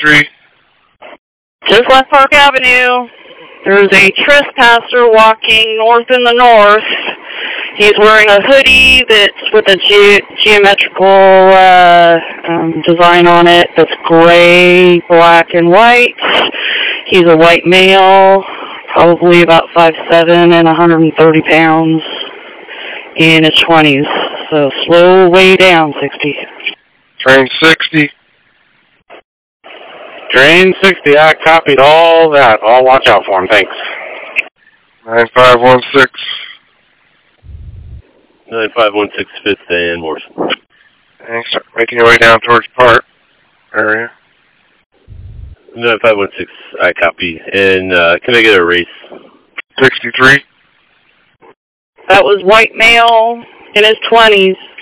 63. Just left Park Avenue. There's a trespasser walking north in the north. He's wearing a hoodie that's with a geometrical design on it that's gray, black, and white. He's a white male, probably about 5'7" and 130 pounds, in his 20s. So slow way down, 60. Train 60. Train 60, I copied all that. I'll watch out for him, thanks. 9516. 9516 5th and Morrison. Thanks. Making your way down towards Park area. 9516, I copy. And can I get a race? 63. That was white male in his 20s.